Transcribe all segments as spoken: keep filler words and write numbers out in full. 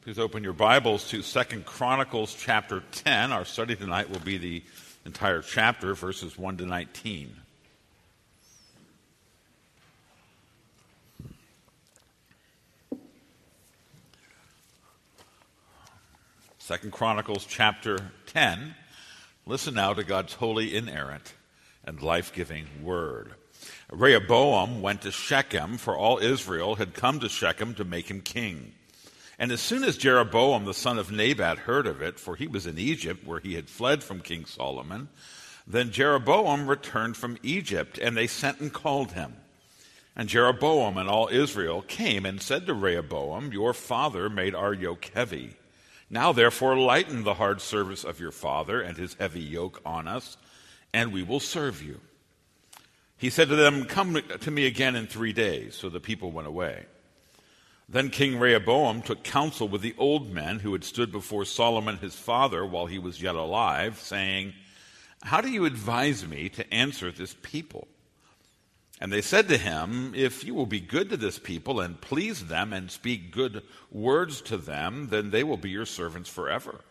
Please open your Bibles to Second Chronicles chapter ten. Our study tonight will be the entire chapter, verses one to nineteen. Second Chronicles chapter ten. Listen now to God's holy, inerrant, and life-giving word. Rehoboam went to Shechem, for all Israel had come to Shechem to make him king. And as soon as Jeroboam the son of Nebat heard of it, for he was in Egypt where he had fled from King Solomon, then Jeroboam returned from Egypt, and they sent and called him. And Jeroboam and all Israel came and said to Rehoboam, "Your father made our yoke heavy. Now therefore lighten the hard service of your father and his heavy yoke on us, and we will serve you." He said to them, "Come to me again in three days." So the people went away. Then King Rehoboam took counsel with the old men who had stood before Solomon his father while he was yet alive, saying, "How do you advise me to answer this people?" And they said to him, "If you will be good to this people and please them and speak good words to them, then they will be your servants forever."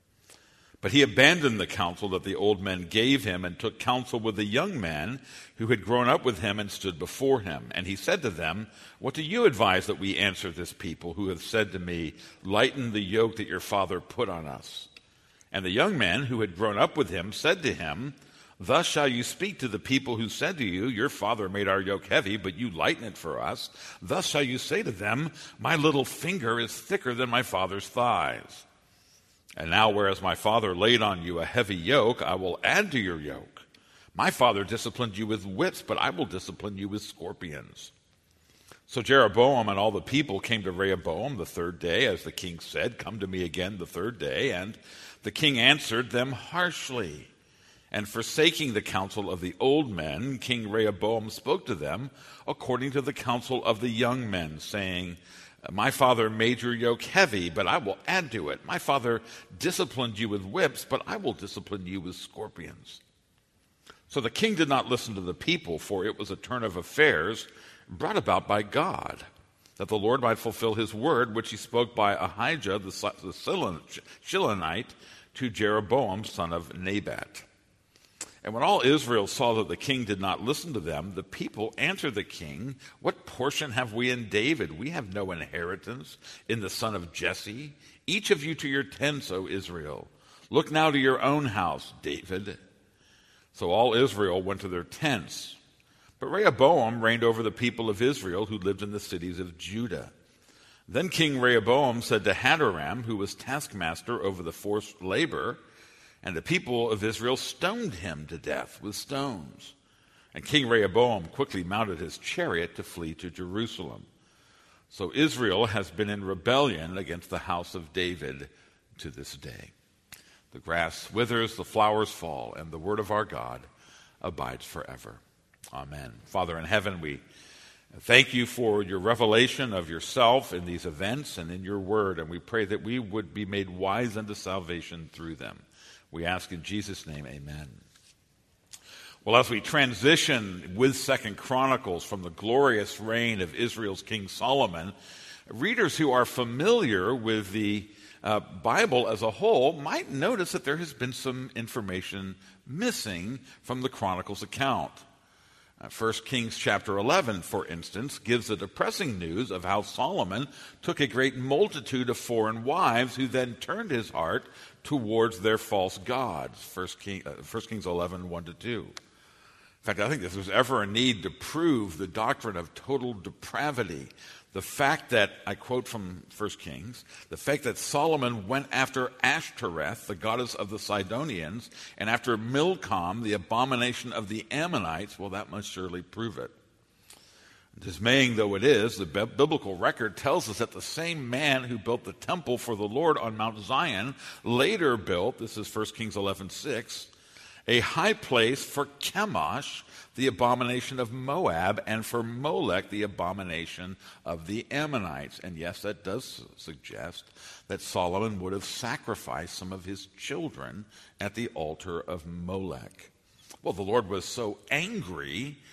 But he abandoned the counsel that the old men gave him and took counsel with the young men who had grown up with him and stood before him. And he said to them, "What do you advise that we answer this people who have said to me, 'Lighten the yoke that your father put on us'?" And the young men who had grown up with him said to him, "Thus shall you speak to the people who said to you, 'Your father made our yoke heavy, but you lighten it for us.' Thus shall you say to them, 'My little finger is thicker than my father's thighs.' And now, whereas my father laid on you a heavy yoke, I will add to your yoke. My father disciplined you with whips, but I will discipline you with scorpions." So Jeroboam and all the people came to Rehoboam the third day, as the king said, "Come to me again the third day." And the king answered them harshly. And forsaking the counsel of the old men, King Rehoboam spoke to them according to the counsel of the young men, saying, "My father made your yoke heavy, but I will add to it. My father disciplined you with whips, but I will discipline you with scorpions." So the king did not listen to the people, for it was a turn of affairs brought about by God, that the Lord might fulfill his word, which he spoke by Ahijah the Shilonite to Jeroboam son of Nebat. And when all Israel saw that the king did not listen to them, the people answered the king, "What portion have we in David? We have no inheritance in the son of Jesse. Each of you to your tents, O Israel. Look now to your own house, David." So all Israel went to their tents. But Rehoboam reigned over the people of Israel who lived in the cities of Judah. Then King Rehoboam said to Hadoram, who was taskmaster over the forced labor, and the people of Israel stoned him to death with stones. And King Rehoboam quickly mounted his chariot to flee to Jerusalem. So Israel has been in rebellion against the house of David to this day. The grass withers, the flowers fall, and the word of our God abides forever. Amen. Father in heaven, we thank you for your revelation of yourself in these events and in your word, and we pray that we would be made wise unto salvation through them. We ask in Jesus' name, amen. Well, as we transition with Second Chronicles from the glorious reign of Israel's King Solomon, readers who are familiar with the uh, Bible as a whole might notice that there has been some information missing from the Chronicles account. Uh, First Kings chapter eleven, for instance, gives the depressing news of how Solomon took a great multitude of foreign wives who then turned his heart towards their false gods. First, King, uh, First Kings eleven, one to two. In fact, I think if there's ever a need to prove the doctrine of total depravity, the fact that, I quote from First Kings, the fact that Solomon went after Ashtoreth, the goddess of the Sidonians, and after Milcom, the abomination of the Ammonites, well, that must surely prove it. Dismaying though it is, the biblical record tells us that the same man who built the temple for the Lord on Mount Zion later built, this is First Kings eleven six, a high place for Chemosh, the abomination of Moab, and for Molech, the abomination of the Ammonites. And yes, that does suggest that Solomon would have sacrificed some of his children at the altar of Molech. Well, the Lord was so angry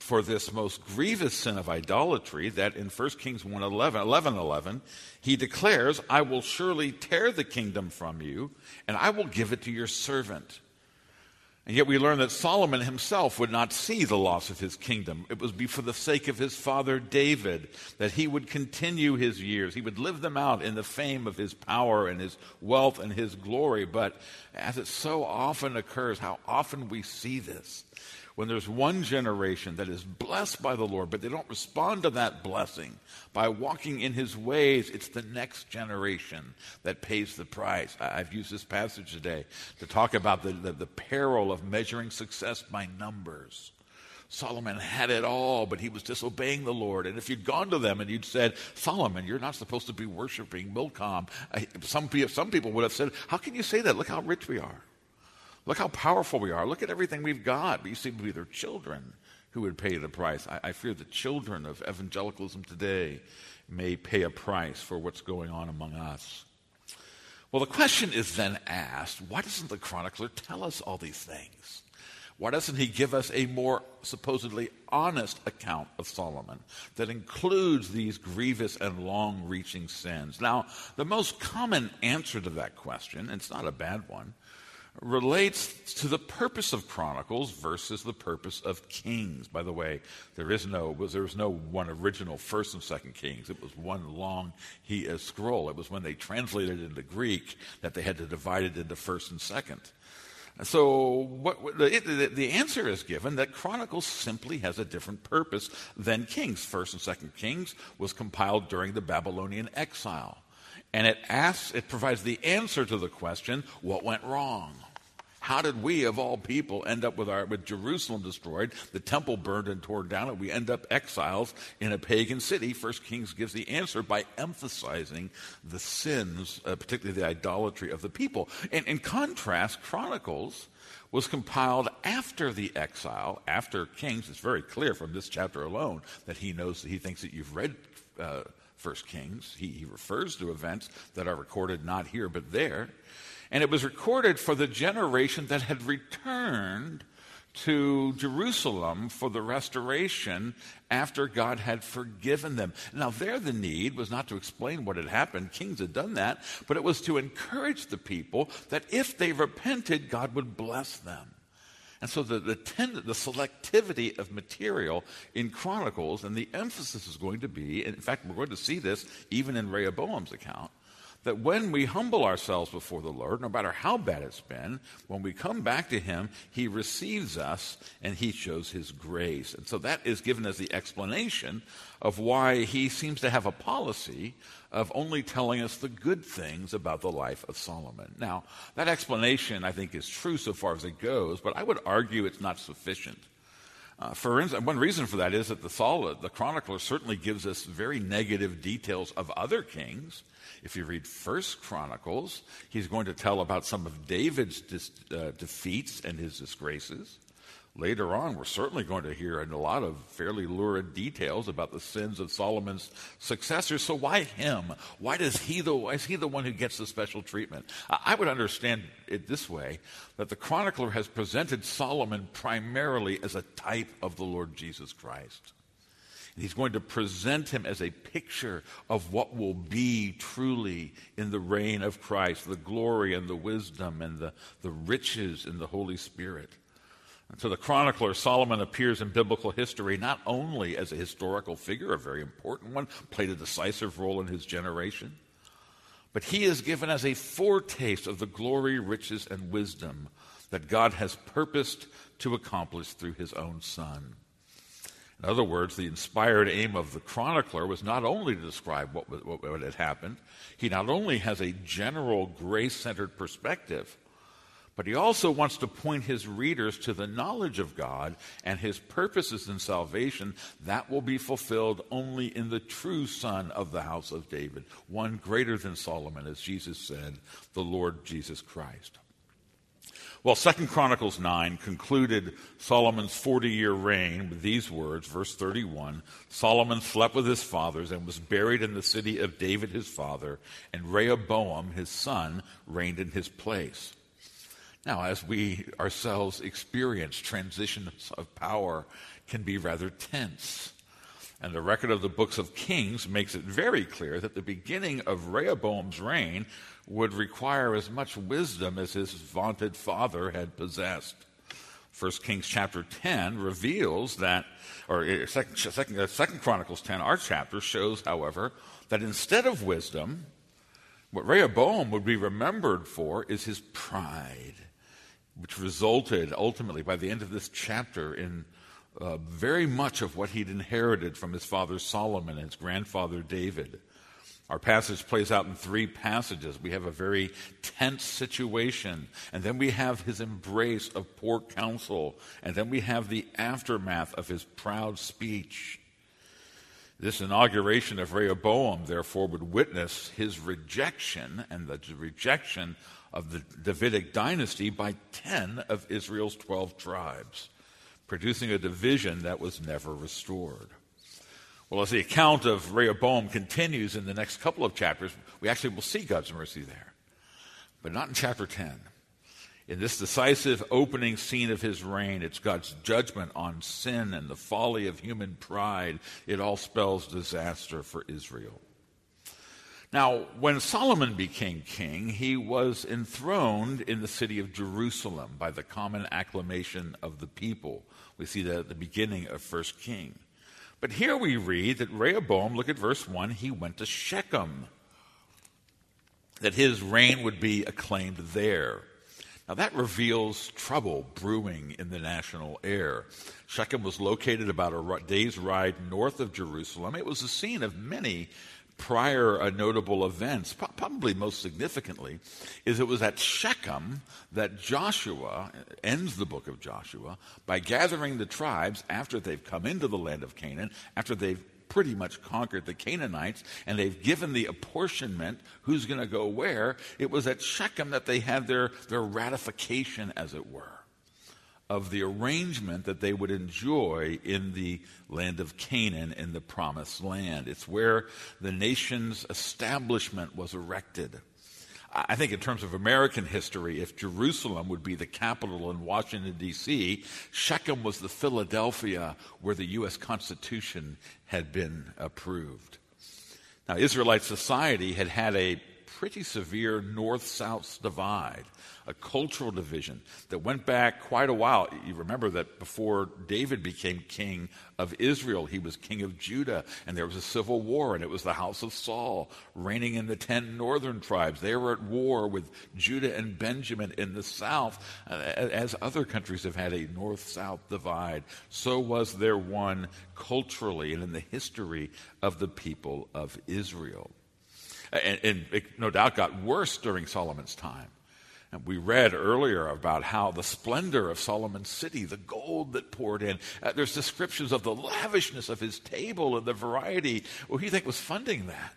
for this most grievous sin of idolatry that in First Kings one eleven, eleven eleven, he declares, I will surely tear the kingdom from you, and I will give it to your servant. And yet we learn that Solomon himself would not see the loss of his kingdom. It would be for the sake of his father David that he would continue his years. He would live them out in the fame of his power and his wealth and his glory. But as it so often occurs, how often we see this, when there's one generation that is blessed by the Lord, but they don't respond to that blessing by walking in his ways, it's the next generation that pays the price. I've used this passage today to talk about the, the, the peril of measuring success by numbers. Solomon had it all, but he was disobeying the Lord. And if you'd gone to them and you'd said, Solomon, you're not supposed to be worshiping Milcom, some, some people would have said, how can you say that? Look how rich we are. Look how powerful we are. Look at everything we've got. But you seem to be their children who would pay the price. I, I fear the children of evangelicalism today may pay a price for what's going on among us. Well, the question is then asked, why doesn't the chronicler tell us all these things? Why doesn't he give us a more supposedly honest account of Solomon that includes these grievous and long-reaching sins? Now, the most common answer to that question, and it's not a bad one, relates to the purpose of Chronicles versus the purpose of Kings. By the way, there is no there was no one original First and Second Kings. It was one long he uh, scroll. It was when they translated it into Greek that they had to divide it into First and Second. So what, what the, the, the answer is given that Chronicles simply has a different purpose than Kings. First and Second Kings was compiled during the Babylonian exile. And it asks, it provides the answer to the question, what went wrong? How did we, of all people, end up with our with Jerusalem destroyed, the temple burned and torn down, and we end up exiles in a pagan city? First Kings gives the answer by emphasizing the sins, uh, particularly the idolatry of the people. And in contrast, Chronicles was compiled after the exile, after Kings. It's very clear from this chapter alone that he knows that he thinks that you've read uh, First Kings. He, he refers to events that are recorded not here but there. And it was recorded for the generation that had returned to Jerusalem for the restoration after God had forgiven them. Now there the need was not to explain what had happened. Kings had done that. But it was to encourage the people that if they repented, God would bless them. And so the the, tend, the selectivity of material in Chronicles, and the emphasis is going to be, in fact, we're going to see this even in Rehoboam's account, that when we humble ourselves before the Lord, no matter how bad it's been, when we come back to him, he receives us and he shows his grace. And so that is given as the explanation of why he seems to have a policy of only telling us the good things about the life of Solomon. Now, that explanation, I think, is true so far as it goes, but I would argue it's not sufficient. Uh, for instance, one reason for that is that the, Sol- the chronicler certainly gives us very negative details of other kings. If you read First Chronicles, he's going to tell about some of David's dis- uh, defeats and his disgraces. Later on, we're certainly going to hear a lot of fairly lurid details about the sins of Solomon's successors. So why him? Why does he the why is he the one who gets the special treatment? I would understand it this way, that the chronicler has presented Solomon primarily as a type of the Lord Jesus Christ. He's going to present him as a picture of what will be truly in the reign of Christ, the glory and the wisdom and the, the riches in the Holy Spirit. And so the chronicler, Solomon, appears in biblical history not only as a historical figure, a very important one, played a decisive role in his generation, but he is given as a foretaste of the glory, riches, and wisdom that God has purposed to accomplish through his own Son. In other words, the inspired aim of the chronicler was not only to describe what, what, what had happened, he not only has a general grace-centered perspective, but he also wants to point his readers to the knowledge of God and his purposes in salvation that will be fulfilled only in the true Son of the house of David, one greater than Solomon, as Jesus said, the Lord Jesus Christ. Well, Second Chronicles nine concluded Solomon's forty-year reign with these words, verse thirty-one, Solomon slept with his fathers and was buried in the city of David his father, and Rehoboam his son reigned in his place. Now, as we ourselves experience transitions of power, can be rather tense. And the record of the books of Kings makes it very clear that the beginning of Rehoboam's reign would require as much wisdom as his vaunted father had possessed. First Kings chapter ten reveals that, or second, second, uh, second Chronicles ten, our chapter, shows, however, that instead of wisdom, what Rehoboam would be remembered for is his pride, which resulted ultimately, by the end of this chapter, in uh, very much of what he'd inherited from his father Solomon and his grandfather David. Our passage plays out in three passages. We have a very tense situation, and then we have his embrace of poor counsel, and then we have the aftermath of his proud speech. This inauguration of Rehoboam, therefore, would witness his rejection and the rejection of the Davidic dynasty by ten of Israel's twelve tribes, producing a division that was never restored. Well, as the account of Rehoboam continues in the next couple of chapters, we actually will see God's mercy there, but not in chapter ten. In this decisive opening scene of his reign, it's God's judgment on sin and the folly of human pride. It all spells disaster for Israel. Now, when Solomon became king, he was enthroned in the city of Jerusalem by the common acclamation of the people. We see that at the beginning of First Kings. But here we read that Rehoboam, look at verse one, he went to Shechem, that his reign would be acclaimed there. Now that reveals trouble brewing in the national air. Shechem was located about a day's ride north of Jerusalem. It was the scene of many prior uh, notable events. Probably most significantly is it was at Shechem that Joshua ends the book of Joshua by gathering the tribes after they've come into the land of Canaan, after they've pretty much conquered the Canaanites, and they've given the apportionment, who's going to go where. It was at Shechem that they had their, their ratification, as it were, of the arrangement that they would enjoy in the land of Canaan, in the promised land. It's where the nation's establishment was erected. I think in terms of American history, if Jerusalem would be the capital in Washington, D C, Shechem was the Philadelphia where the U S Constitution had been approved. Now, Israelite society had had a pretty severe north-south divide, a cultural division that went back quite a while. You remember that before David became king of Israel, he was king of Judah, and there was a civil war, and it was the house of Saul reigning in the ten northern tribes. They were at war with Judah and Benjamin in the south. As other countries have had a north-south divide, so was there one culturally and in the history of the people of Israel. And, and it no doubt got worse during Solomon's time. And we read earlier about how the splendor of Solomon's city, the gold that poured in, uh, there's descriptions of the lavishness of his table and the variety. Well, who do you think was funding that?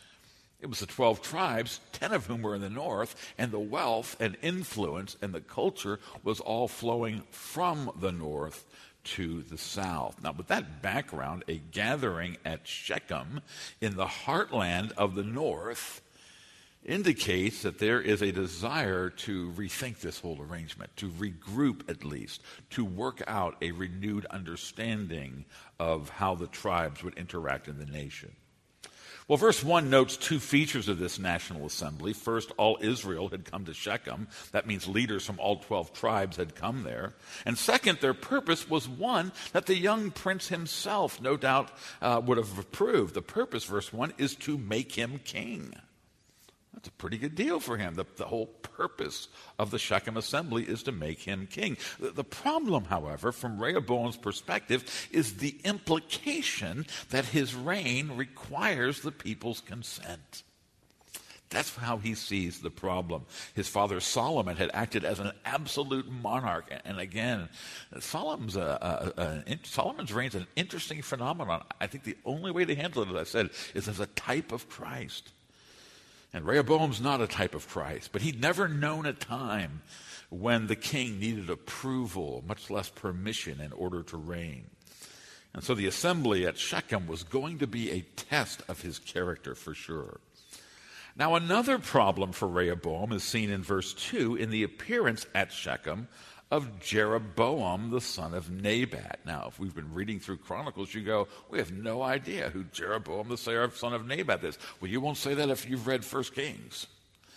It was the twelve tribes, ten of whom were in the north, and the wealth and influence and the culture was all flowing from the north to the south. Now, with that background, a gathering at Shechem in the heartland of the north indicates that there is a desire to rethink this whole arrangement, to regroup at least, to work out a renewed understanding of how the tribes would interact in the nation. Well, verse one notes two features of this national assembly. First, all Israel had come to Shechem. That means leaders from all twelve tribes had come there. And second, their purpose was one that the young prince himself no doubt uh, would have approved. The purpose, verse one, is to make him king. That's a pretty good deal for him. The, the whole purpose of the Shechem assembly is to make him king. The, the problem, however, from Rehoboam's perspective, is the implication that his reign requires the people's consent. That's how he sees the problem. His father Solomon had acted as an absolute monarch. And again, Solomon's, a, a, a, Solomon's reign is an interesting phenomenon. I think the only way to handle it, as I said, is as a type of Christ. And Rehoboam's not a type of Christ, but he'd never known a time when the king needed approval, much less permission, in order to reign. And so the assembly at Shechem was going to be a test of his character for sure. Now, another problem for Rehoboam is seen in verse two in the appearance at Shechem of Jeroboam, the son of Nebat. Now, if we've been reading through Chronicles, you go, we have no idea who Jeroboam, the son of Nebat is. Well, you won't say that if you've read First Kings,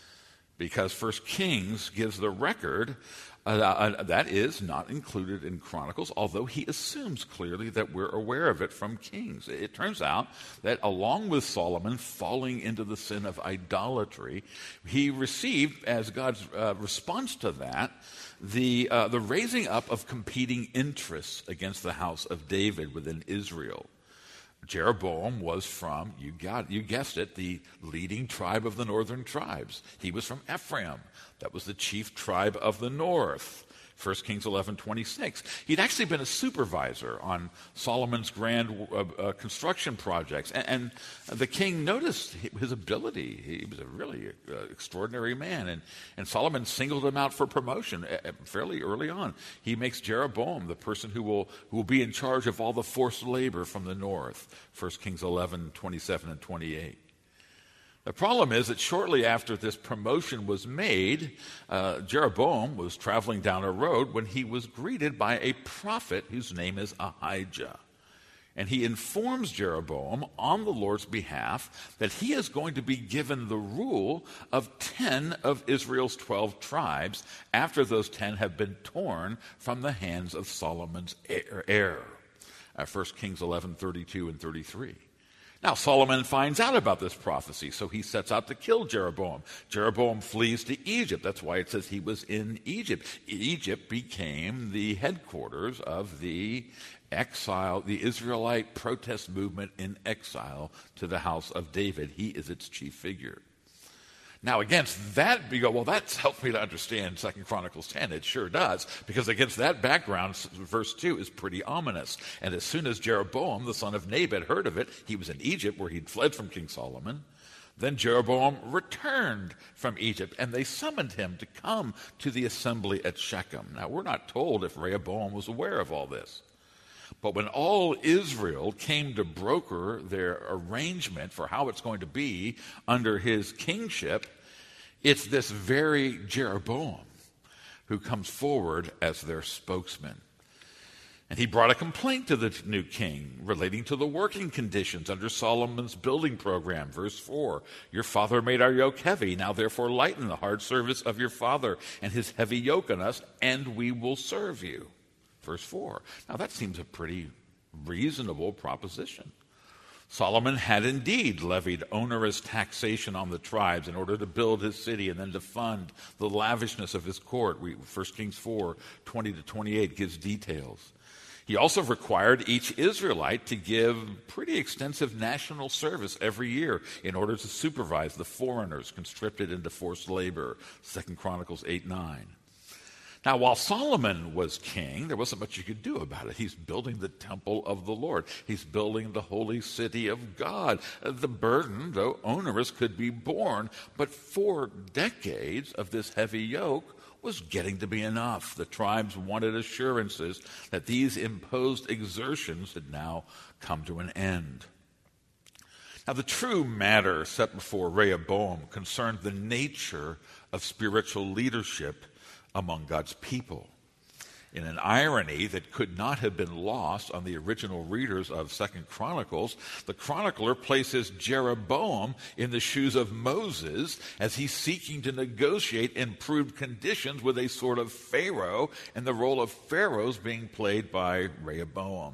because First Kings gives the record uh, uh, that is not included in Chronicles, although he assumes clearly that we're aware of it from Kings. It turns out that along with Solomon falling into the sin of idolatry, he received, as God's uh, response to that, the uh, the raising up of competing interests against the house of David within Israel. Jeroboam was from, you got, you guessed it, the leading tribe of the northern tribes. He was from Ephraim. That was the chief tribe of the north. First Kings eleven twenty-six. He'd actually been a supervisor on Solomon's grand uh, uh, construction projects. And, and the king noticed his ability. He was a really uh, extraordinary man. And, and Solomon singled him out for promotion uh, fairly early on. He makes Jeroboam the person who will, who will be in charge of all the forced labor from the north. First Kings eleven twenty-seven and twenty-eight. The problem is that shortly after this promotion was made, uh, Jeroboam was traveling down a road when he was greeted by a prophet whose name is Ahijah. And he informs Jeroboam on the Lord's behalf that he is going to be given the rule of ten of Israel's twelve tribes after those ten have been torn from the hands of Solomon's heir. Uh, First Kings eleven thirty-two and thirty-three. Now, Solomon finds out about this prophecy, so he sets out to kill Jeroboam. Jeroboam flees to Egypt. That's why it says he was in Egypt. Egypt became the headquarters of the exile, the Israelite protest movement in exile to the house of David. He is its chief figure. Now, against that, you go, well, that's helped me to understand Second Chronicles ten. It sure does, because against that background, verse two is pretty ominous. And as soon as Jeroboam, the son of Nebat, heard of it, he was in Egypt, where he'd fled from King Solomon. Then Jeroboam returned from Egypt, and they summoned him to come to the assembly at Shechem. Now, we're not told if Rehoboam was aware of all this. But when all Israel came to broker their arrangement for how it's going to be under his kingship, it's this very Jeroboam who comes forward as their spokesman. And he brought a complaint to the new king relating to the working conditions under Solomon's building program. Verse four, your father made our yoke heavy. Now therefore lighten the hard service of your father and his heavy yoke on us, and we will serve you. Verse four. Now that seems a pretty reasonable proposition. Solomon had indeed levied onerous taxation on the tribes in order to build his city and then to fund the lavishness of his court. We, First Kings four, twenty to twenty-eight gives details. He also required each Israelite to give pretty extensive national service every year in order to supervise the foreigners conscripted into forced labor. Second Chronicles eight, nine. Now, while Solomon was king, there wasn't much you could do about it. He's building the temple of the Lord. He's building the holy city of God. The burden, though onerous, could be borne, but four decades of this heavy yoke was getting to be enough. The tribes wanted assurances that these imposed exertions had now come to an end. Now, the true matter set before Rehoboam concerned the nature of spiritual leadership among God's people. In an irony that could not have been lost on the original readers of Second Chronicles, the chronicler places Jeroboam in the shoes of Moses as he's seeking to negotiate improved conditions with a sort of Pharaoh, and the role of Pharaoh's being played by Rehoboam.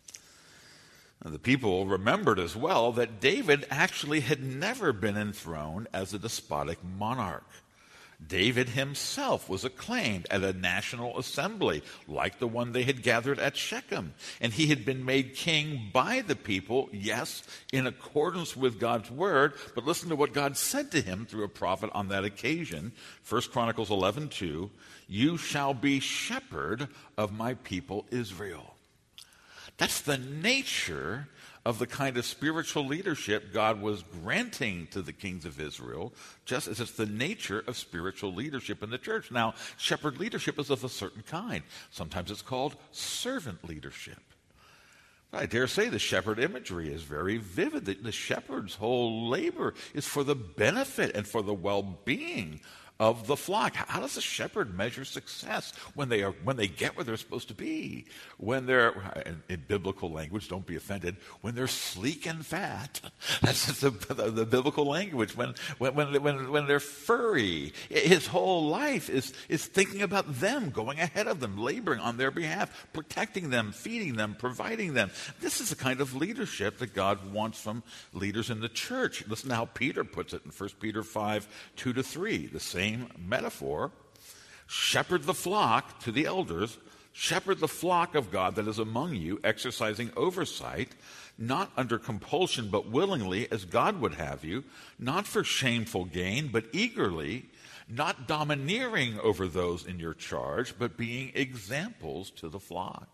And the people remembered as well that David actually had never been enthroned as a despotic monarch. David himself was acclaimed at a national assembly like the one they had gathered at Shechem. And he had been made king by the people, yes, in accordance with God's word, but listen to what God said to him through a prophet on that occasion. First Chronicles eleven two, you shall be shepherd of my people Israel. That's the nature of the kind of spiritual leadership God was granting to the kings of Israel, just as it's the nature of spiritual leadership in the church. Now, shepherd leadership is of a certain kind. Sometimes it's called servant leadership. But I dare say the shepherd imagery is very vivid. The, the shepherd's whole labor is for the benefit and for the well-being of the flock. How does a shepherd measure success when they are when they get where they're supposed to be? When they're, in, in biblical language, don't be offended, when they're sleek and fat. That's just the, the, the biblical language. When when when when when they're furry. His whole life is is thinking about them, going ahead of them, laboring on their behalf, protecting them, feeding them, providing them. This is the kind of leadership that God wants from leaders in the church. Listen to how Peter puts it in First Peter five, two to three. The same metaphor. Shepherd the flock to the elders. Shepherd the flock of God that is among you, exercising oversight, not under compulsion, but willingly, as God would have you, not for shameful gain, but eagerly, not domineering over those in your charge, but being examples to the flock.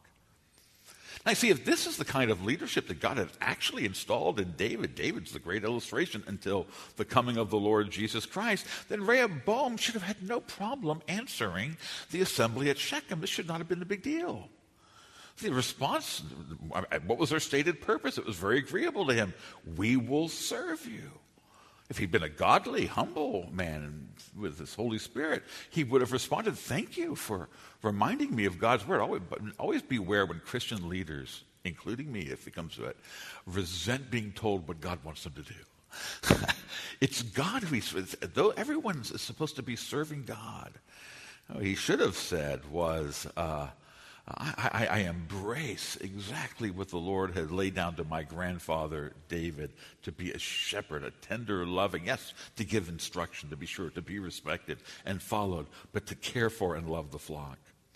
Now, see, if this is the kind of leadership that God had actually installed in David, David's the great illustration until the coming of the Lord Jesus Christ, then Rehoboam should have had no problem answering the assembly at Shechem. This should not have been a big deal. The response, what was their stated purpose? It was very agreeable to him. We will serve you. If he'd been a godly, humble man with his Holy Spirit, he would have responded, thank you for reminding me of God's word. Always, but always beware when Christian leaders, including me if it comes to it, resent being told what God wants them to do. It's God who he's, though everyone is supposed to be serving God. What he should have said was, uh, I, I, I embrace exactly what the Lord had laid down to my grandfather David, to be a shepherd, a tender, loving, yes, to give instruction, to be sure, to be respected and followed, but to care for and love the flock.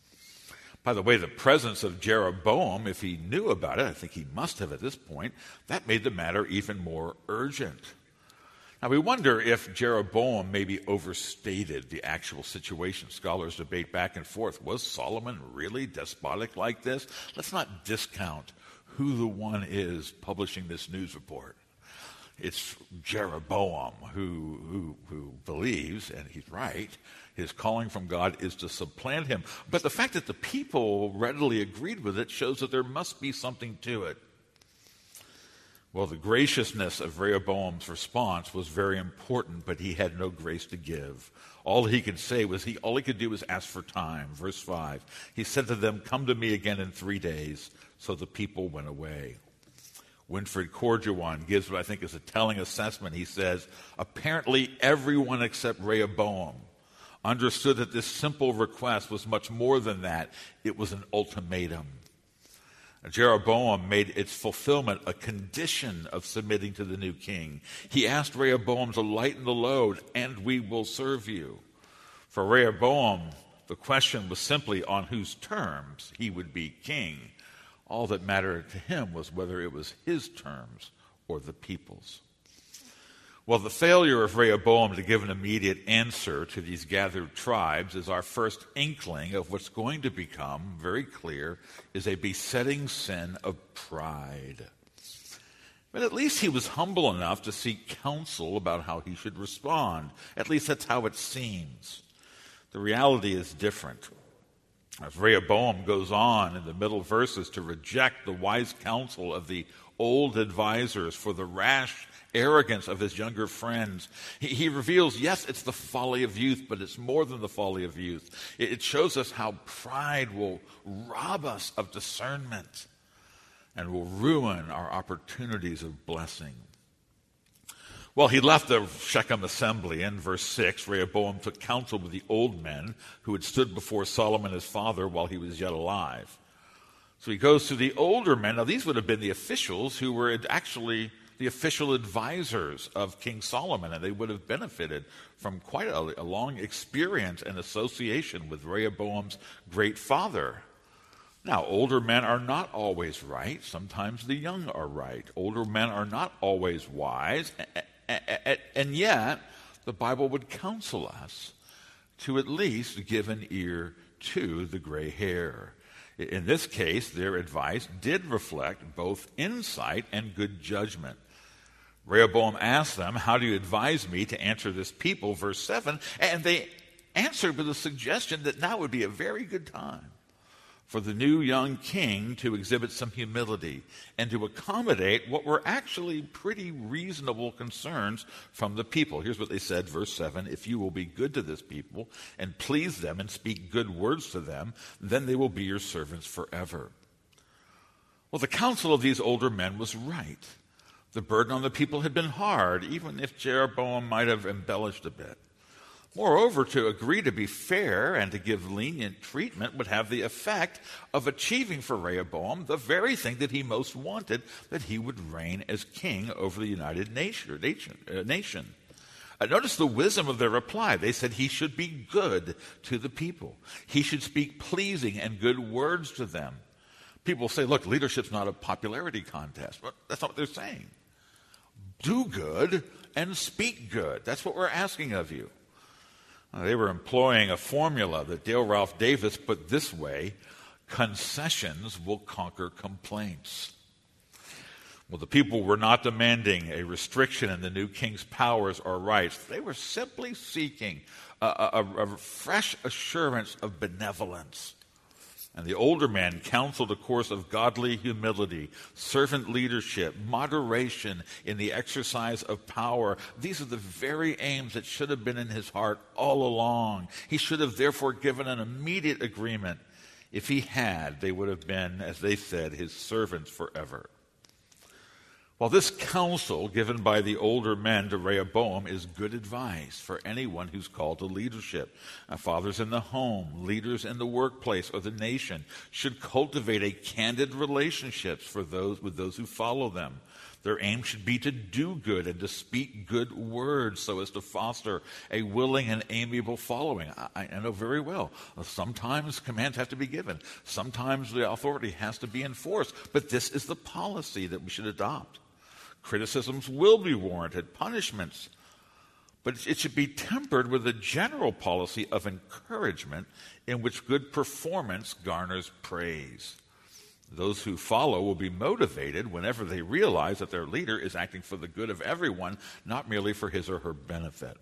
By the way, the presence of Jeroboam, if he knew about it, I think he must have at this point, that made the matter even more urgent. Now, we wonder if Jeroboam maybe overstated the actual situation. Scholars debate back and forth. Was Solomon really despotic like this? Let's not discount who the one is publishing this news report. It's Jeroboam who, who, who believes, and he's right, his calling from God is to supplant him. But the fact that the people readily agreed with it shows that there must be something to it. Well, the graciousness of Rehoboam's response was very important, but he had no grace to give. All he could say was, he all he could do was ask for time. Verse five, he said to them, come to me again in three days. So the people went away. Winfried Corduan gives what I think is a telling assessment. He says, apparently everyone except Rehoboam understood that this simple request was much more than that. It was an ultimatum. Jeroboam made its fulfillment a condition of submitting to the new king. He asked Rehoboam to lighten the load, and we will serve you. For Rehoboam, the question was simply on whose terms he would be king. All that mattered to him was whether it was his terms or the people's. Well, the failure of Rehoboam to give an immediate answer to these gathered tribes is our first inkling of what's going to become, very clear, is a besetting sin of pride. But at least he was humble enough to seek counsel about how he should respond. At least that's how it seems. The reality is different. As Rehoboam goes on in the middle verses to reject the wise counsel of the old advisors for the rash arrogance of his younger friends, he, he reveals, yes, it's the folly of youth, but it's more than the folly of youth. It, it shows us how pride will rob us of discernment and will ruin our opportunities of blessing. Well, he left the Shechem assembly. In verse six, Rehoboam took counsel with the old men who had stood before Solomon his father while he was yet alive. So he goes to the older men. Now, these would have been the officials who were actually the official advisors of King Solomon, and they would have benefited from quite a, a long experience and association with Rehoboam's great father. Now, older men are not always right. Sometimes the young are right. Older men are not always wise. And yet, the Bible would counsel us to at least give an ear to the gray hair. In this case, their advice did reflect both insight and good judgment. Rehoboam asked them, how do you advise me to answer this people? Verse seven, and they answered with a suggestion that now would be a very good time. for the new young king to exhibit some humility and to accommodate what were actually pretty reasonable concerns from the people. Here's what they said, verse seven, "If you will be good to this people and please them and speak good words to them, then they will be your servants forever." Well, the counsel of these older men was right. The burden on the people had been hard, even if Jeroboam might have embellished a bit. Moreover, to agree to be fair and to give lenient treatment would have the effect of achieving for Rehoboam the very thing that he most wanted, that he would reign as king over the united nation. nation. Uh, notice the wisdom of their reply. They said he should be good to the people. He should speak pleasing and good words to them. People say, look, leadership's not a popularity contest. But that's not what they're saying. Do good and speak good. That's what we're asking of you. They were employing a formula that Dale Ralph Davis put this way: concessions will conquer complaints. Well, the people were not demanding a restriction in the new king's powers or rights. They were simply seeking a, a, a fresh assurance of benevolence. And the older men counseled a course of godly humility, servant leadership, moderation in the exercise of power. These are the very aims that should have been in his heart all along. He should have therefore given an immediate agreement. If he had, they would have been, as they said, his servants forever. Well, this counsel given by the older men to Rehoboam is good advice for anyone who's called to leadership. Uh, fathers in the home, leaders in the workplace or the nation should cultivate a candid relationships for those with those who follow them. Their aim should be to do good and to speak good words so as to foster a willing and amiable following. I, I know very well. Sometimes commands have to be given. Sometimes the authority has to be enforced. But this is the policy that we should adopt. Criticisms will be warranted, punishments, but it should be tempered with a general policy of encouragement in which good performance garners praise. Those who follow will be motivated whenever they realize that their leader is acting for the good of everyone, not merely for his or her benefit.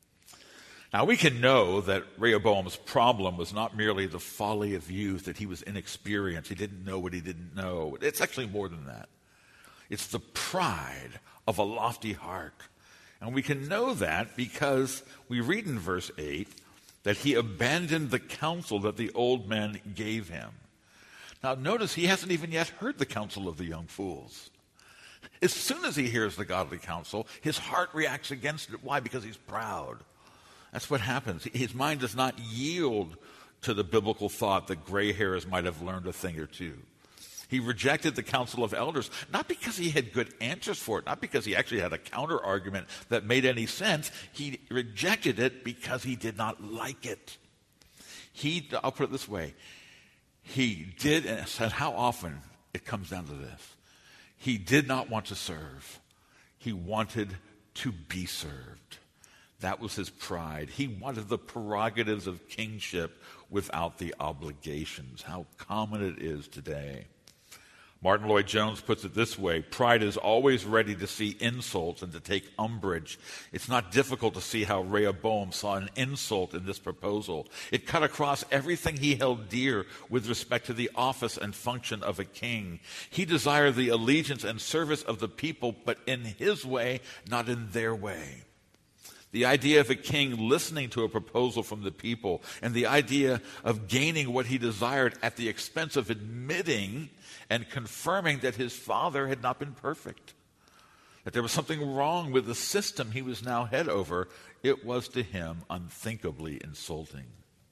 Now, we can know that Rehoboam's problem was not merely the folly of youth, that he was inexperienced, he didn't know what he didn't know. It's actually more than that. It's the pride of a lofty heart. And we can know that because we read in verse eight that he abandoned the counsel that the old men gave him. Now notice he hasn't even yet heard the counsel of the young fools. As soon as he hears the godly counsel, his heart reacts against it. Why? Because he's proud. That's what happens. His mind does not yield to the biblical thought that gray hairs might have learned a thing or two. He rejected the counsel of elders, not because he had good answers for it, not because he actually had a counter argument that made any sense. He rejected it because he did not like it. He, I'll put it this way, he did, and said how often it comes down to this. He did not want to serve. He wanted to be served. That was his pride. He wanted the prerogatives of kingship without the obligations. How common it is today. Martin Lloyd-Jones puts it this way: pride is always ready to see insults and to take umbrage. It's not difficult to see how Rehoboam saw an insult in this proposal. It cut across everything he held dear with respect to the office and function of a king. He desired the allegiance and service of the people, but in his way, not in their way. The idea of a king listening to a proposal from the people, and the idea of gaining what he desired at the expense of admitting and confirming that his father had not been perfect, that there was something wrong with the system he was now head over, it was to him unthinkably insulting.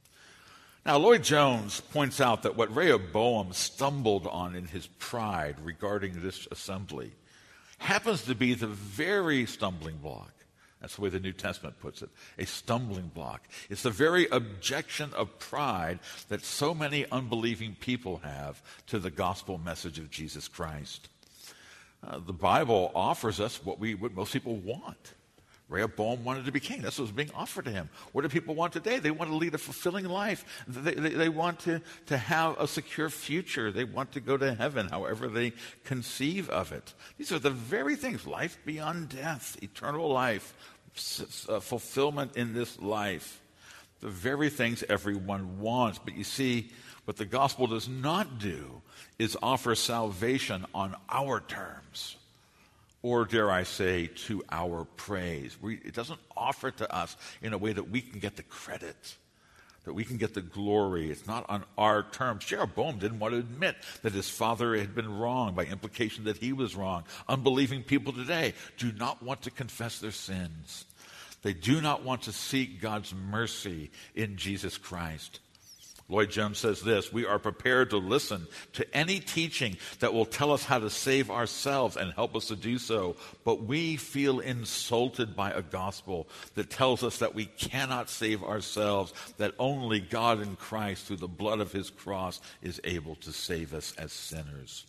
Now, Lloyd-Jones points out that what Rehoboam stumbled on in his pride regarding this assembly happens to be the very stumbling block. That's the way the New Testament puts it, a stumbling block. It's the very objection of pride that so many unbelieving people have to the gospel message of Jesus Christ. Uh, the Bible offers us what we, what most people want. Rehoboam wanted to be king. That's what was being offered to him. What do people want today? They want to lead a fulfilling life. They, they, they want to, to have a secure future. They want to go to heaven, however they conceive of it. These are the very things: life beyond death, eternal life, uh, fulfillment in this life. the very things everyone wants. But you see, what the gospel does not do is offer salvation on our terms, or dare I say, to our praise. We, it doesn't offer to us in a way that we can get the credit, that we can get the glory. It's not on our terms. Jeroboam didn't want to admit that his father had been wrong, by implication that he was wrong. Unbelieving people today do not want to confess their sins. They do not want to seek God's mercy in Jesus Christ. Lloyd Jones says this: we are prepared to listen to any teaching that will tell us how to save ourselves and help us to do so, but we feel insulted by a gospel that tells us that we cannot save ourselves, that only God in Christ, through the blood of his cross, is able to save us as sinners.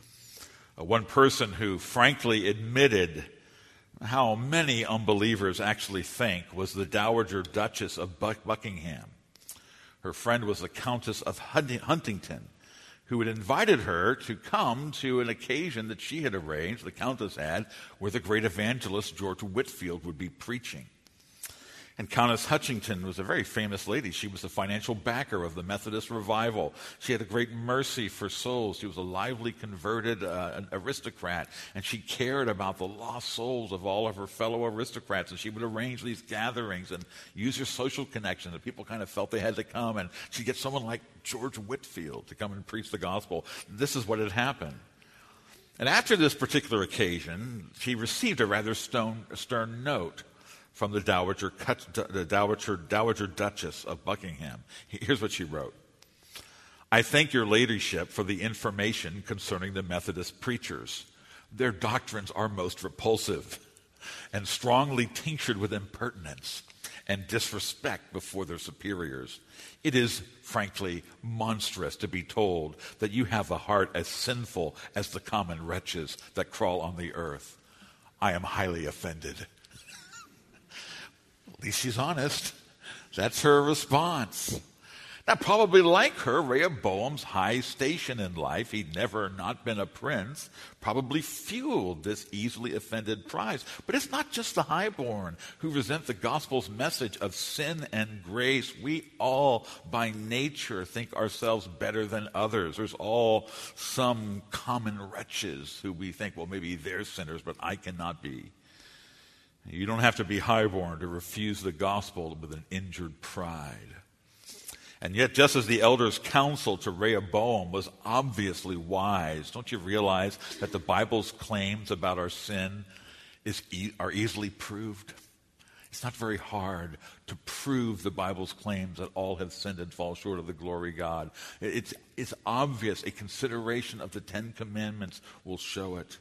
Uh, one person who frankly admitted how many unbelievers actually think was the Dowager Duchess of Buck- Buckingham. Her friend was the Countess of Huntington, who had invited her to come to an occasion that she had arranged, the Countess had, where the great evangelist George Whitefield would be preaching. And Countess Huntington was a very famous lady. She was the financial backer of the Methodist revival. She had a great mercy for souls. She was a lively, converted uh, aristocrat, and she cared about the lost souls of all of her fellow aristocrats. And she would arrange these gatherings and use her social connections. And people kind of felt they had to come, and she'd get someone like George Whitefield to come and preach the gospel. This is what had happened. And after this particular occasion, she received a rather stone, stern note from the Dowager, the Dowager, Dowager Duchess of Buckingham. Here's what she wrote: I thank your ladyship for the information concerning the Methodist preachers. Their doctrines are most repulsive and strongly tinctured with impertinence and disrespect before their superiors. It is, frankly, monstrous to be told that you have a heart as sinful as the common wretches that crawl on the earth. I am highly offended. At least she's honest. That's her response. Now, probably like her, Rehoboam's high station in life, he'd never not been a prince, probably fueled this easily offended pride. But it's not just the highborn who resent the gospel's message of sin and grace. We all, by nature, think ourselves better than others. There's all some common wretches who we think, well, maybe they're sinners, but I cannot be. You don't have to be highborn to refuse the gospel with an injured pride. And yet, just as the elders' counsel to Rehoboam was obviously wise, don't you realize that the Bible's claims about our sin is e- are easily proved? It's not very hard to prove the Bible's claims that all have sinned and fall short of the glory of God. It's, it's obvious. A consideration of the Ten Commandments will show it.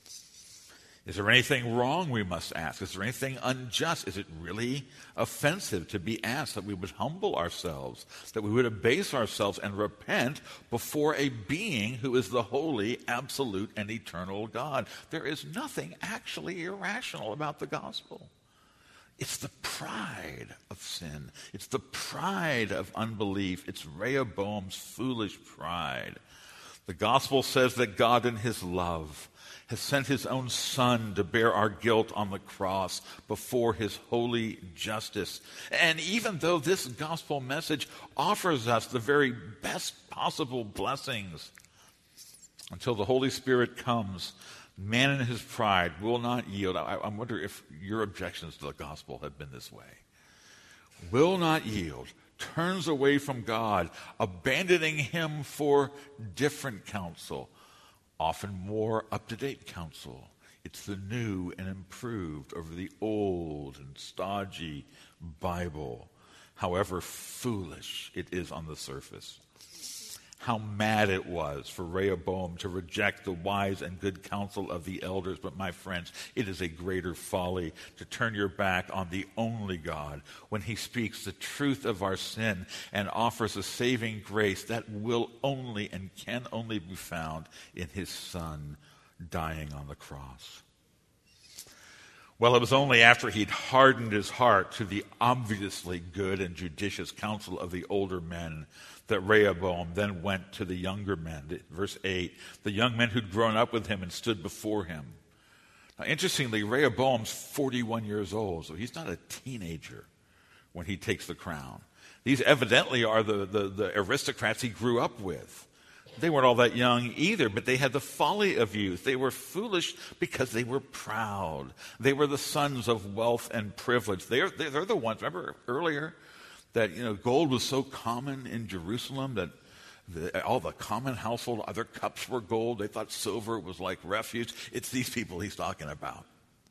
Is there anything wrong, we must ask? Is there anything unjust? Is it really offensive to be asked that we would humble ourselves, that we would abase ourselves and repent before a being who is the holy, absolute, and eternal God? There is nothing actually irrational about the gospel. It's the pride of sin. It's the pride of unbelief. It's Rehoboam's foolish pride. The gospel says that God in his love has sent his own Son to bear our guilt on the cross before his holy justice. And even though this gospel message offers us the very best possible blessings, until the Holy Spirit comes, man in his pride will not yield. I, I wonder if your objections to the gospel have been this way. Will not yield, turns away from God, abandoning him for different counsel, often more up-to-date counsel. It's the new and improved over the old and stodgy Bible, however foolish it is on the surface. How mad it was for Rehoboam to reject the wise and good counsel of the elders. But my friends, it is a greater folly to turn your back on the only God when he speaks the truth of our sin and offers a saving grace that will only and can only be found in his Son dying on the cross. Well, it was only after he'd hardened his heart to the obviously good and judicious counsel of the older men that Rehoboam then went to the younger men. Verse eight, the young men who'd grown up with him and stood before him. Now, interestingly, Rehoboam's forty-one years old, so he's not a teenager when he takes the crown. These evidently are the, the, the aristocrats he grew up with. They weren't all that young either, but they had the folly of youth. They were foolish because they were proud. They were the sons of wealth and privilege. They're, they're the ones, remember earlier, that you know gold was so common in Jerusalem that the, all the common household, other cups were gold. They thought silver was like refuge. It's these people he's talking about.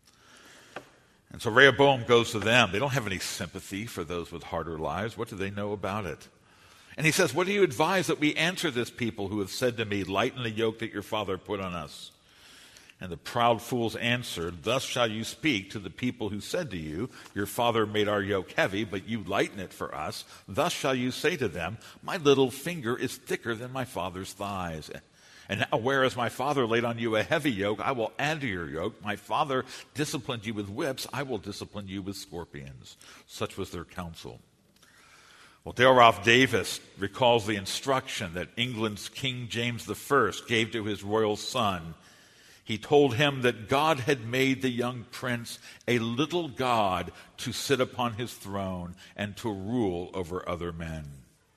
And so Rehoboam goes to them. They don't have any sympathy for those with harder lives. What do they know about it? And he says, what do you advise that we answer this people who have said to me, lighten the yoke that your father put on us? And the proud fools answered, thus shall you speak to the people who said to you, your father made our yoke heavy, but you lighten it for us. Thus shall you say to them, my little finger is thicker than my father's thighs. And now, whereas my father laid on you a heavy yoke, I will add to your yoke. My father disciplined you with whips, I will discipline you with scorpions. Such was their counsel. Well, Dale Ralph Davis recalls the instruction that England's King James the First gave to his royal son. He told him that God had made the young prince a little god to sit upon his throne and to rule over other men.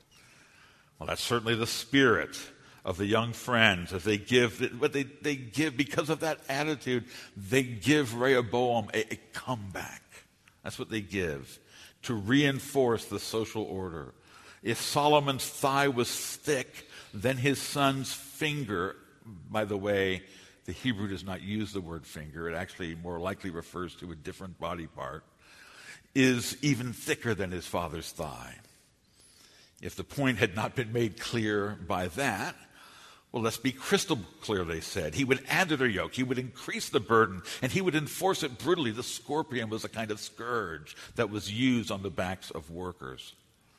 Well, that's certainly the spirit of the young friends as they give, but they, they give, because of that attitude, they give Rehoboam a, a comeback. That's what they give, to reinforce the social order. If Solomon's thigh was thick, then his son's finger, by the way, the Hebrew does not use the word finger, it actually more likely refers to a different body part, is even thicker than his father's thigh. If the point had not been made clear by that, well, let's be crystal clear, they said. He would add to their yoke. He would increase the burden, and he would enforce it brutally. The scorpion was a kind of scourge that was used on the backs of workers.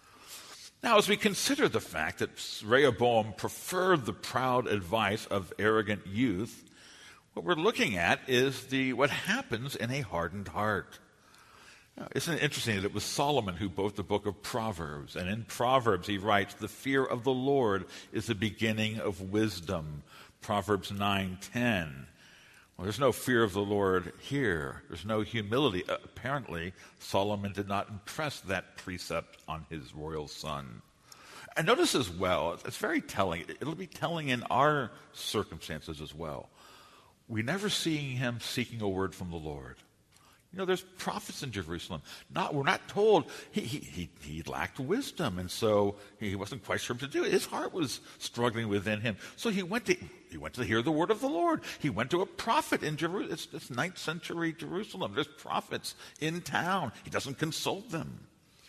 Now, as we consider the fact that Rehoboam preferred the proud advice of arrogant youth, what we're looking at is the what happens in a hardened heart. Now, isn't it interesting that it was Solomon who wrote the book of Proverbs? And in Proverbs he writes, the fear of the Lord is the beginning of wisdom. Proverbs nine ten. Well, there's no fear of the Lord here. There's no humility. Uh, apparently, Solomon did not impress that precept on his royal son. And notice as well, it's very telling. It'll be telling in our circumstances as well. We never see him seeking a word from the Lord. You know, there's prophets in Jerusalem. Not, we're not told he, he, he, he lacked wisdom, and so he wasn't quite sure what to do. His heart was struggling within him. So he went to he went to hear the word of the Lord. He went to a prophet in Jerusalem. It's, it's ninth century Jerusalem. There's prophets in town. He doesn't consult them.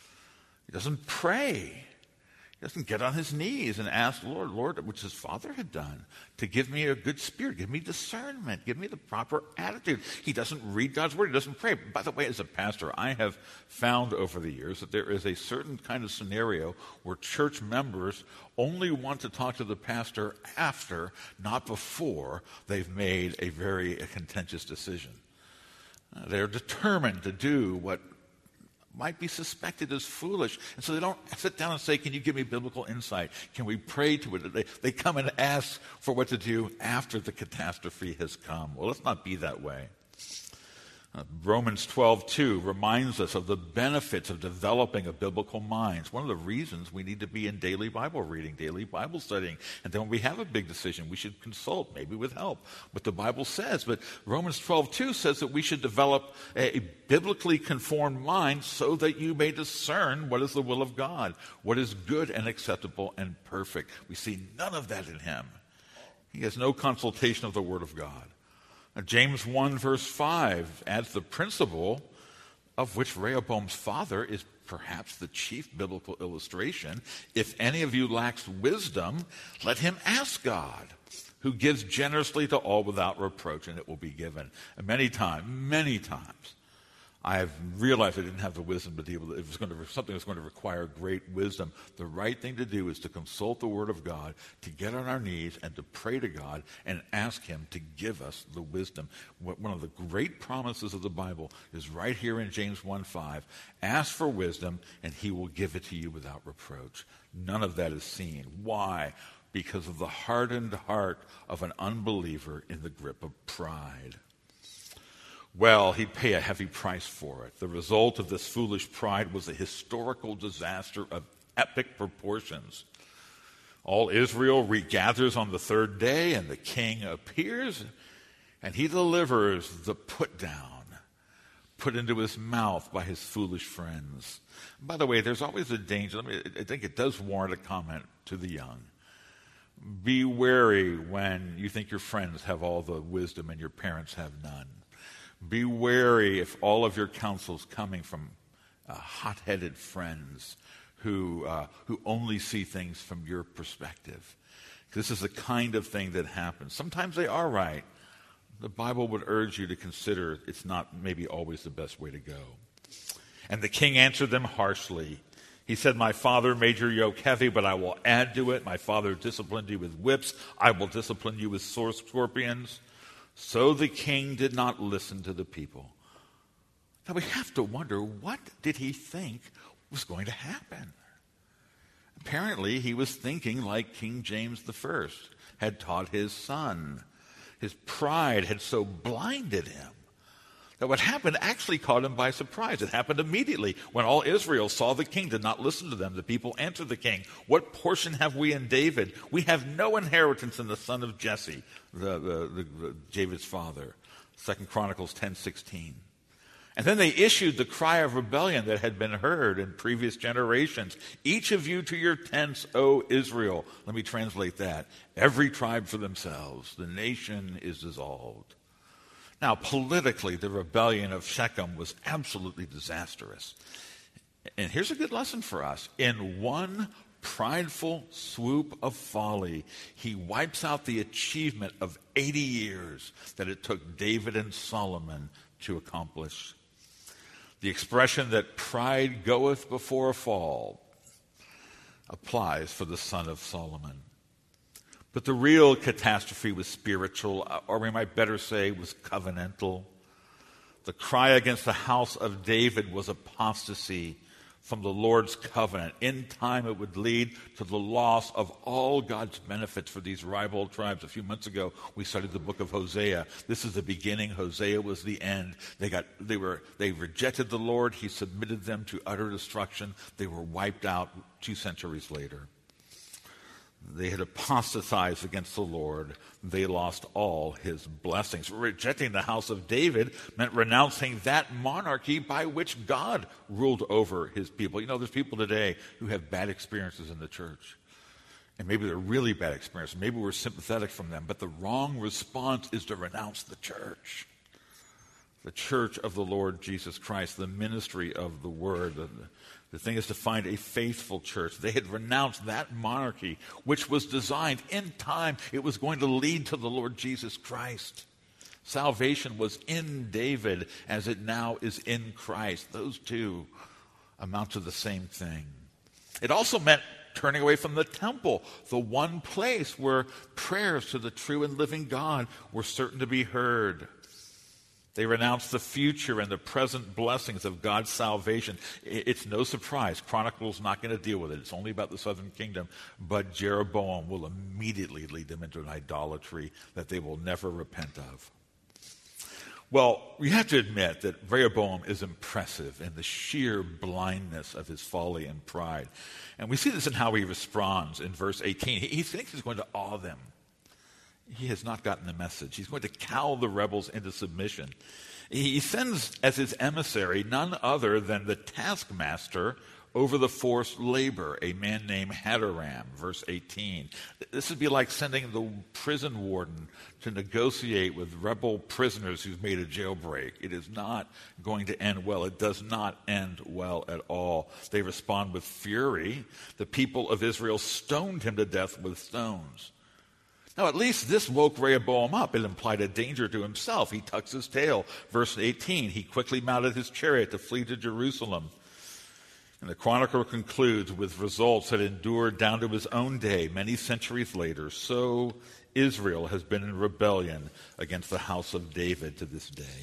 He doesn't pray. He doesn't get on his knees and ask the Lord, Lord, which his father had done, to give me a good spirit, give me discernment, give me the proper attitude. He doesn't read God's word. He doesn't pray. By the way, as a pastor, I have found over the years that there is a certain kind of scenario where church members only want to talk to the pastor after, not before, they've made a very contentious decision. Uh, they're determined to do what might be suspected as foolish. And so they don't sit down and say, can you give me biblical insight? Can we pray to it? They, they come and ask for what to do after the catastrophe has come. Well, let's not be that way. Uh, Romans twelve two reminds us of the benefits of developing a biblical mind. It's one of the reasons we need to be in daily Bible reading, daily Bible studying. And then when we have a big decision, we should consult, maybe with help, what the Bible says. But Romans twelve two says that we should develop a, a biblically conformed mind so that you may discern what is the will of God, what is good and acceptable and perfect. We see none of that in him. He has no consultation of the Word of God. James one verse five adds the principle of which Rehoboam's father is perhaps the chief biblical illustration. If any of you lacks wisdom, let him ask God, who gives generously to all without reproach, and it will be given. And many times, many times, I have realized I didn't have the wisdom to deal with it. If it was going to, something that's going to require great wisdom, the right thing to do is to consult the Word of God, to get on our knees and to pray to God and ask Him to give us the wisdom. One of the great promises of the Bible is right here in James one five. Ask for wisdom and He will give it to you without reproach. None of that is seen. Why? Because of the hardened heart of an unbeliever in the grip of pride. well, he'd pay a heavy price for it. The result of this foolish pride was a historical disaster of epic proportions. All Israel regathers on the third day, and the king appears, and he delivers the put down, put into his mouth by his foolish friends. By the way, there's always a danger. I think it does warrant a comment to the young. Be wary when you think your friends have all the wisdom and your parents have none. Be wary if all of your counsel's coming from uh, hot-headed friends who uh, who only see things from your perspective. This is the kind of thing that happens. Sometimes they are right. The Bible would urge you to consider it's not maybe always the best way to go. And the king answered them harshly. He said, my father made your yoke heavy, but I will add to it. My father disciplined you with whips. I will discipline you with sore scorpions. So the king did not listen to the people. Now we have to wonder, what did he think was going to happen? Apparently, he was thinking like King James the First had taught his son. His pride had so blinded him that what happened actually caught him by surprise. It happened immediately. When all Israel saw the king did not listen to them, the people answered the king, what portion have we in David? We have no inheritance in the son of Jesse, the, the, the, the David's father. Second Chronicles ten sixteen. And then they issued the cry of rebellion that had been heard in previous generations. Each of you to your tents, O Israel. Let me translate that. Every tribe for themselves. The nation is dissolved. Now, politically, the rebellion of Shechem was absolutely disastrous. And here's a good lesson for us. In one prideful swoop of folly, he wipes out the achievement of eighty years that it took David and Solomon to accomplish. The expression that pride goeth before a fall applies for the son of Solomon. But the real catastrophe was spiritual, or we might better say was covenantal. The cry against the house of David was apostasy from the Lord's covenant. In time, it would lead to the loss of all God's benefits for these rival tribes. A few months ago, we studied the book of Hosea. This is the beginning. Hosea was the end. They got, they were, they rejected the Lord. He submitted them to utter destruction. They were wiped out two centuries later. They had apostatized against the Lord. They lost all his blessings. Rejecting the house of David meant renouncing that monarchy by which God ruled over his people. You know, there's people today who have bad experiences in the church. And maybe they're really bad experiences. Maybe we're sympathetic from them. But the wrong response is to renounce the church. The church of the Lord Jesus Christ, the ministry of the word. The, the thing is to find a faithful church. They had renounced that monarchy, which was designed in time. It was going to lead to the Lord Jesus Christ. Salvation was in David as it now is in Christ. Those two amount to the same thing. It also meant turning away from the temple, the one place where prayers to the true and living God were certain to be heard. They renounced the future and the present blessings of God's salvation. It's no surprise. Chronicles not going to deal with it. It's only about the southern kingdom. But Jeroboam will immediately lead them into an idolatry that they will never repent of. Well, we have to admit that Rehoboam is impressive in the sheer blindness of his folly and pride. And we see this in how he responds in verse eighteen. He thinks he's going to awe them. He has not gotten the message. He's going to cow the rebels into submission. He sends as his emissary none other than the taskmaster over the forced labor, a man named Hadoram, verse eighteen. This would be like sending the prison warden to negotiate with rebel prisoners who've made a jailbreak. It is not going to end well. It does not end well at all. They respond with fury. The people of Israel stoned him to death with stones. Now, at least this woke Rehoboam up. It implied a danger to himself. He tucks his tail. Verse eighteen, he quickly mounted his chariot to flee to Jerusalem. And the chronicler concludes with results that endured down to his own day, many centuries later. So Israel has been in rebellion against the house of David to this day.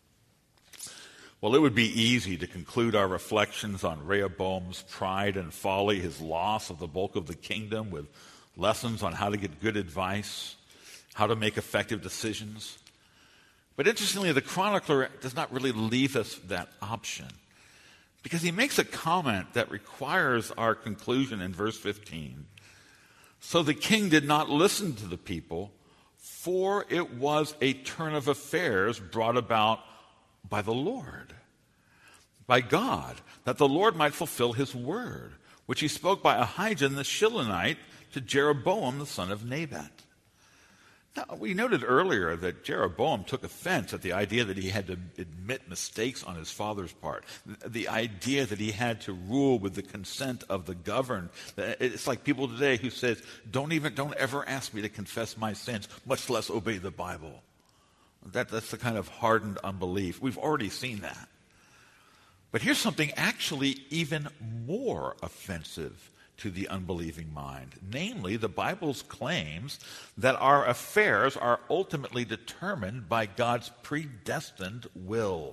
Well, it would be easy to conclude our reflections on Rehoboam's pride and folly, his loss of the bulk of the kingdom, with lessons on how to get good advice, how to make effective decisions. But interestingly, the chronicler does not really leave us that option, because he makes a comment that requires our conclusion in verse fifteen. So the king did not listen to the people, for it was a turn of affairs brought about by the Lord, by God, that the Lord might fulfill his word, which he spoke by Ahijah the Shilonite to Jeroboam the son of Nebat. Now, we noted earlier that Jeroboam took offense at the idea that he had to admit mistakes on his father's part, the idea that he had to rule with the consent of the governed. It's like people today who says, don't even, don't ever ask me to confess my sins, much less obey the Bible. That, that's the kind of hardened unbelief. We've already seen that. But here's something actually even more offensive to the unbelieving mind. Namely, the Bible's claims that our affairs are ultimately determined by God's predestined will.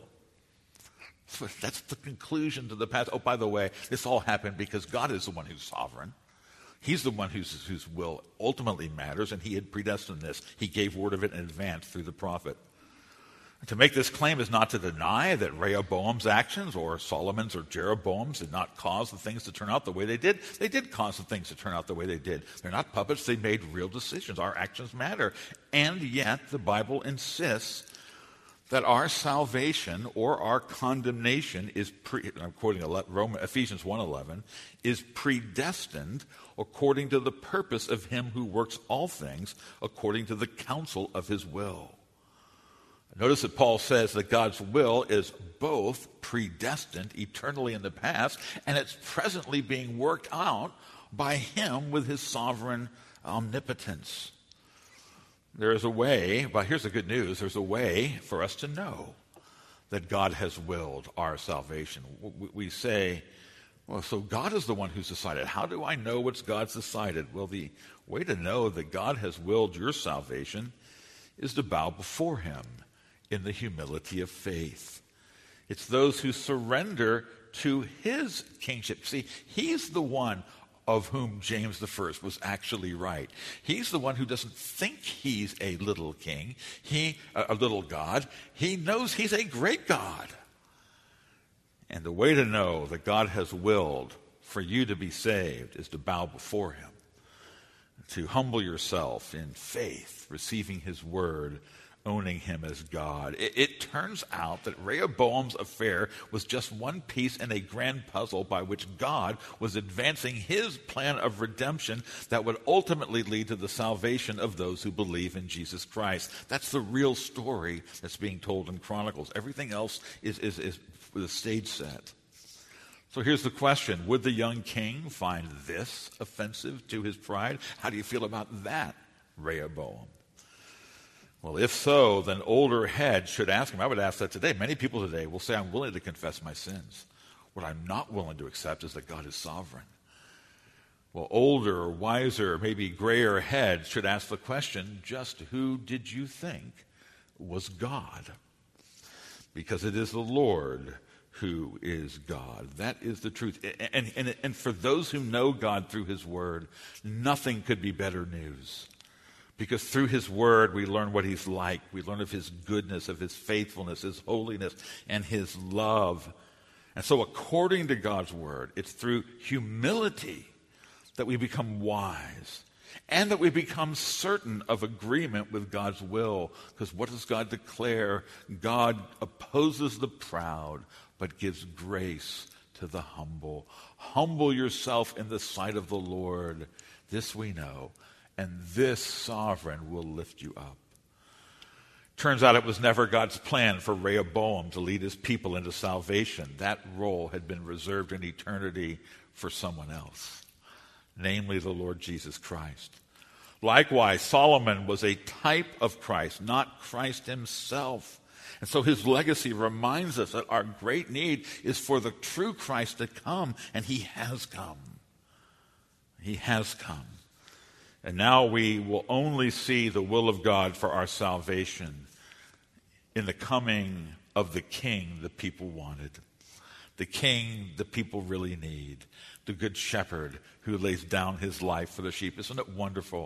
So that's the conclusion to the past. Oh, by the way, this all happened because God is the one who's sovereign. He's the one whose, whose will ultimately matters, and he had predestined this. He gave word of it in advance through the prophet. To make this claim is not to deny that Rehoboam's actions or Solomon's or Jeroboam's did not cause the things to turn out the way they did. They did cause the things to turn out the way they did. They're not puppets. They made real decisions. Our actions matter. And yet the Bible insists that our salvation or our condemnation is, pre, I'm quoting Roman, Ephesians one eleven, is predestined according to the purpose of him who works all things according to the counsel of his will. Notice that Paul says that God's will is both predestined eternally in the past, and it's presently being worked out by him with his sovereign omnipotence. There is a way, but here's the good news, there's a way for us to know that God has willed our salvation. We say, well, so God is the one who's decided. How do I know what's God's decided? Well, the way to know that God has willed your salvation is to bow before him in the humility of faith. It's those who surrender to his kingship. See, he's the one of whom James the First was actually right. He's the one who doesn't think he's a little king, he a little God. He knows he's a great God. And the way to know that God has willed for you to be saved is to bow before him, to humble yourself in faith, receiving his word, owning him as God. It, it turns out that Rehoboam's affair was just one piece in a grand puzzle by which God was advancing his plan of redemption that would ultimately lead to the salvation of those who believe in Jesus Christ. That's the real story that's being told in Chronicles. Everything else is, is, is the stage set. So here's the question. Would the young king find this offensive to his pride? How do you feel about that, Rehoboam? Well, if so, then older heads should ask him. I would ask that today. Many people today will say, I'm willing to confess my sins. What I'm not willing to accept is that God is sovereign. Well, older, wiser, maybe grayer heads should ask the question, just who did you think was God? Because it is the Lord who is God. That is the truth. And, and, and for those who know God through his word, nothing could be better news. Because through his word, we learn what he's like. We learn of his goodness, of his faithfulness, his holiness, and his love. And so according to God's word, it's through humility that we become wise and that we become certain of agreement with God's will. Because what does God declare? God opposes the proud, but gives grace to the humble. Humble yourself in the sight of the Lord. This we know. And this sovereign will lift you up. Turns out it was never God's plan for Rehoboam to lead his people into salvation. That role had been reserved in eternity for someone else, namely the Lord Jesus Christ. Likewise, Solomon was a type of Christ, not Christ himself. And so his legacy reminds us that our great need is for the true Christ to come, and he has come. He has come. And now we will only see the will of God for our salvation in the coming of the king the people wanted. The king the people really need. The good shepherd who lays down his life for the sheep. Isn't it wonderful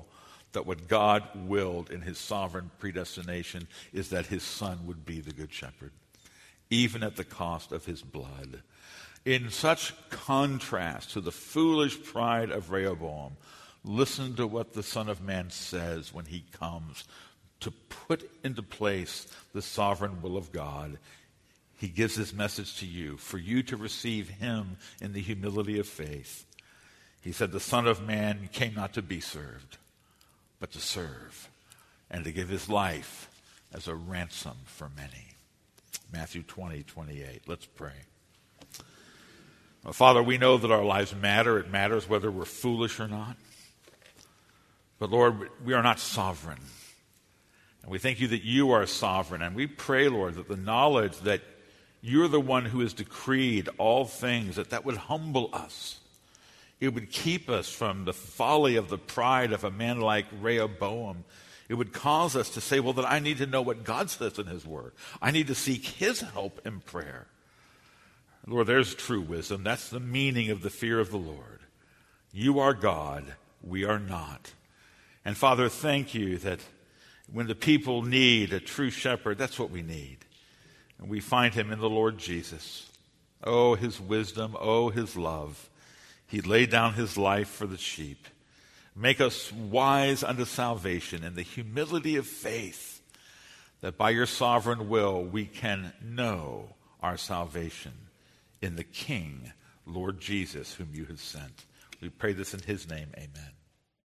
that what God willed in his sovereign predestination is that his son would be the good shepherd, even at the cost of his blood. In such contrast to the foolish pride of Rehoboam, listen to what the Son of Man says when he comes to put into place the sovereign will of God. He gives his message to you, for you to receive him in the humility of faith. He said, the Son of Man came not to be served, but to serve, and to give his life as a ransom for many. Matthew twenty, twenty-eight. Let's pray. Well, Father, we know that our lives matter. It matters whether we're foolish or not. But Lord, we are not sovereign. And we thank you that you are sovereign. And we pray, Lord, that the knowledge that you're the one who has decreed all things, that that would humble us. It would keep us from the folly of the pride of a man like Rehoboam. It would cause us to say, well, that I need to know what God says in his word. I need to seek his help in prayer. Lord, there's true wisdom. That's the meaning of the fear of the Lord. You are God. We are not. And Father, thank you that when the people need a true shepherd, that's what we need. And we find him in the Lord Jesus. Oh, his wisdom. Oh, his love. He laid down his life for the sheep. Make us wise unto salvation in the humility of faith, that by your sovereign will we can know our salvation in the King, Lord Jesus, whom you have sent. We pray this in his name. Amen.